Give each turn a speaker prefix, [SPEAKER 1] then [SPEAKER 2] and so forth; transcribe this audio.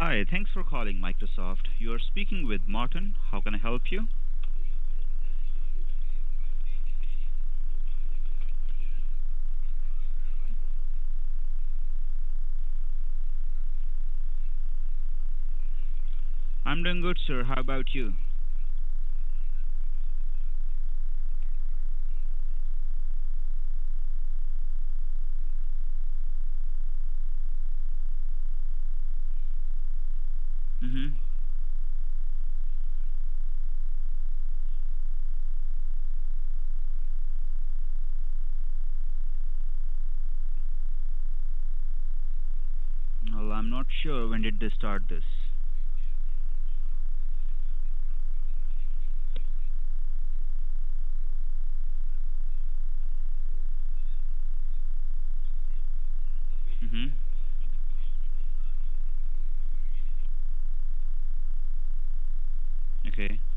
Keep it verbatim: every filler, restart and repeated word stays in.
[SPEAKER 1] Hi, thanks for calling Microsoft. You are speaking with Martin. How can I help you? I'm doing good, sir. How about you? Mm-hmm. Well, I'm not sure when did they start this. Mm-hmm. Okay.